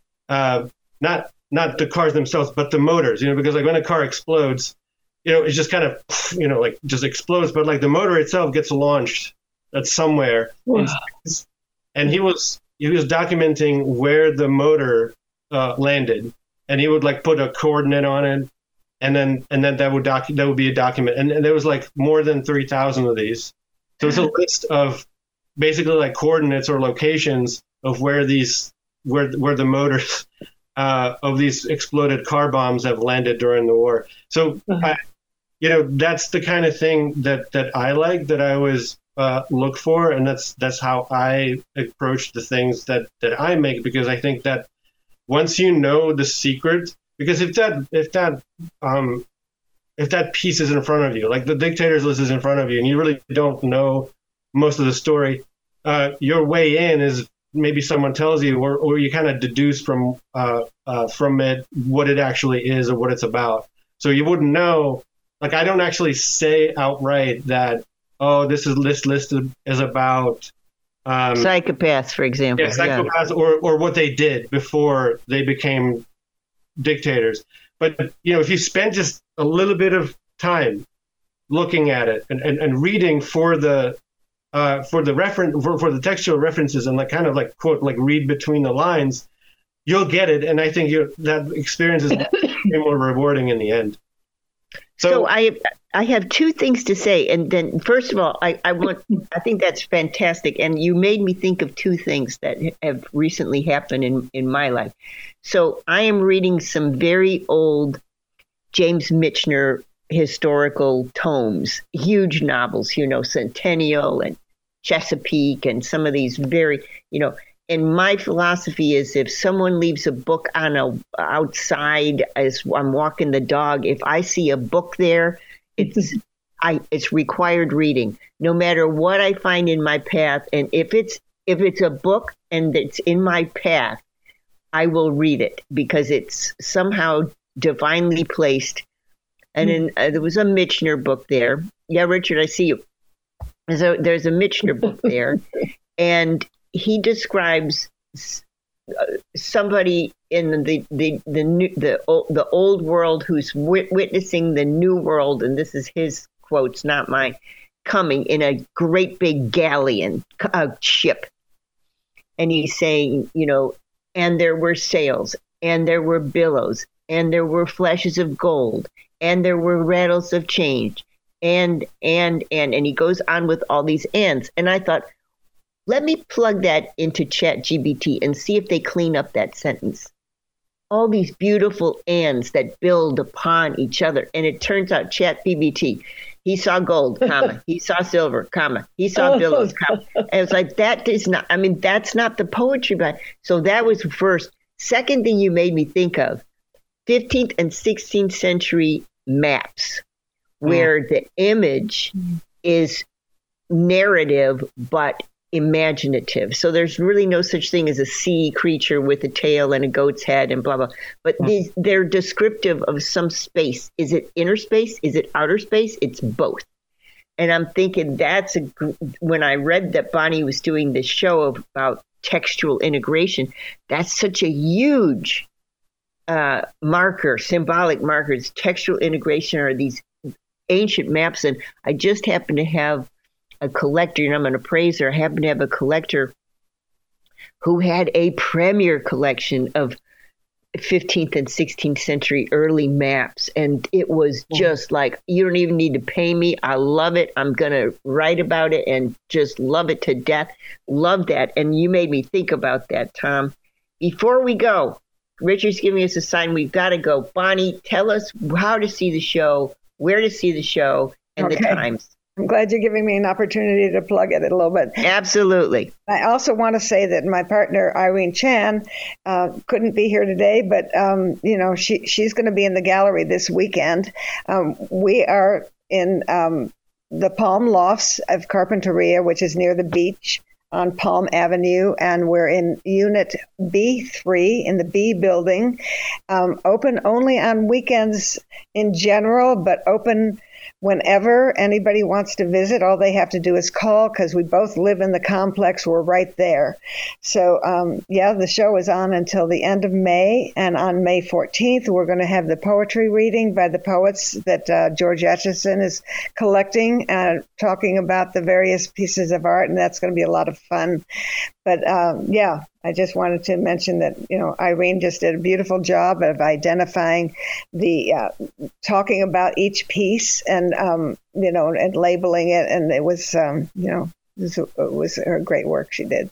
Uh, not not the cars themselves, but the motors, you know, because like when a car explodes, you know, it just kind of, you know, like just explodes, but like the motor itself gets launched at somewhere. Wow. And he was he was documenting where the motor uh, landed, and he would like put a coordinate on it, and then and then that would doc that would be a document, and, and there was like more than three thousand of these. So it's a list of basically like coordinates or locations of where these. Where where the motors uh, of these exploded car bombs have landed during the war. So, uh-huh. I, you know, that's the kind of thing that, that I like, that I always uh, look for, and that's that's how I approach the things that, that I make, because I think that once you know the secret, because if that if that um, if that piece is in front of you, like the Dictators list is in front of you, and you really don't know most of the story, uh, your way in is maybe someone tells you, or, or you kind of deduce from uh, uh, from it what it actually is or what it's about. So you wouldn't know like I don't actually say outright that, oh, this is this list is about um, psychopaths, for example. Yeah, psychopaths, yeah. or or what they did before they became dictators. But you know, if you spend just a little bit of time looking at it and, and, and reading for the uh, for the reference for, for the textual references and like kind of like quote like read between the lines, you'll get it. And I think you that experience is more rewarding in the end. So, so I I have two things to say, and then first of all, I, I want I think that's fantastic, and you made me think of two things that have recently happened in, in my life. So I am reading some very old James Michener historical tomes, huge novels, you know, Centennial and Chesapeake, and some of these very, you know. And my philosophy is if someone leaves a book on a outside as I'm walking the dog, if I see a book there, it's I it's required reading, no matter what I find in my path. And if it's if it's a book and it's in my path, I will read it because it's somehow divinely placed. And then uh, there was a Michener book there. Yeah, Richard, I see you. So there's a Michener book there, and he describes somebody in the the the new, the the old world who's wit- witnessing the new world, and this is his quotes, not mine, coming in a great big galleon uh, ship, and he's saying, you know, and there were sails, and there were billows, and there were flashes of gold, and there were rattles of change, and and and and he goes on with all these ands, and I thought, let me plug that into ChatGPT and see if they clean up that sentence. All these beautiful ands that build upon each other. And it turns out ChatGPT, he saw gold, comma, he saw silver, comma, he saw billows, comma. And it's like, that is not, I mean, that's not the poetry. But so that was first. Second thing you made me think of, fifteenth and sixteenth century maps, where mm. the image mm. is narrative, but imaginative. So there's really no such thing as a sea creature with a tail and a goat's head and blah, blah. But these, they're descriptive of some space. Is it inner space? Is it outer space? It's both. And I'm thinking that's a, when I read that Bonnie was doing this show about textual integration, that's such a huge uh, marker, symbolic markers. Textual integration are these ancient maps. And I just happen to have a collector, and I'm an appraiser. I happen to have a collector who had a premier collection of fifteenth and sixteenth century early maps. And it was just like, you don't even need to pay me. I love it. I'm going to write about it and just love it to death. Love that. And you made me think about that, Tom. Before we go, Richard's giving us a sign. We've got to go. Bonnie, tell us how to see the show, where to see the show, and okay. the times. I'm glad you're giving me an opportunity to plug it a little bit. Absolutely. I also want to say that my partner, Irene Chan, uh, couldn't be here today, but, um, you know, she she's going to be in the gallery this weekend. Um, we are in um, the Palm Lofts of Carpinteria, which is near the beach on Palm Avenue, and we're in Unit B three in the B building, um, open only on weekends in general, but open whenever anybody wants to visit. All they have to do is call, because we both live in the complex. We're right there. So, um, yeah, the show is on until the end of May. And on May fourteenth, we're going to have the poetry reading by the poets that uh, George Etchison is collecting, uh, talking about the various pieces of art. And that's going to be a lot of fun. But, um, yeah, I just wanted to mention that, you know, Irene just did a beautiful job of identifying the, uh, talking about each piece and, um, you know, and labeling it. And it was, um, you know, it was, it was her great work she did.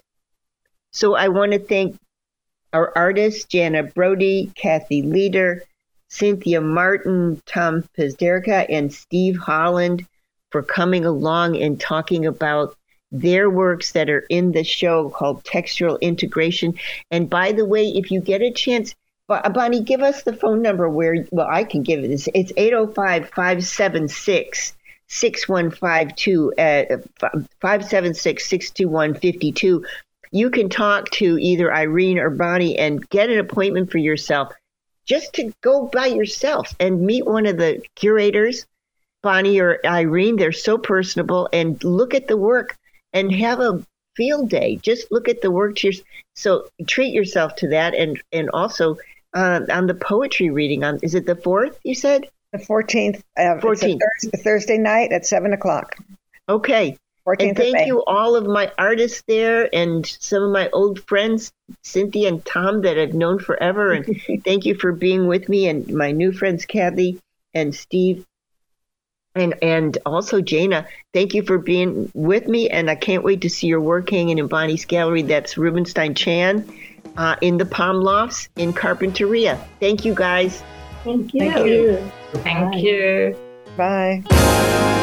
So I want to thank our artists, Jana Brody, Kathy Leader, Cynthia Martin, Tom Pizderica, and Steve Holland for coming along and talking about their works that are in the show called Textual Integration. And by the way, if you get a chance, Bonnie, give us the phone number where, well, I can give it. It's eight oh five, five seven six, six one five two, uh, five seven six, six two one, five two. You can talk to either Irene or Bonnie and get an appointment for yourself, just to go by yourself and meet one of the curators Bonnie or Irene. They're so personable. And look at the work and have a field day. Just look at the work. To your, so treat yourself to that. And, and also uh, on the poetry reading, on is it the fourth you said? The fourteenth. Uh, fourteenth. It's a Thursday, Thursday night at seven o'clock. Okay. And thank you all of my artists there and some of my old friends, Cynthia and Tom, that I've known forever. And thank you for being with me, and my new friends, Kathy and Steve. And and also Jana, thank you for being with me. And I can't wait to see your work hanging in Bonnie's gallery. That's Rubenstein Chan uh, in the Palm Lofts in Carpinteria. Thank you, guys. Thank you. Thank you. Thank you. Bye.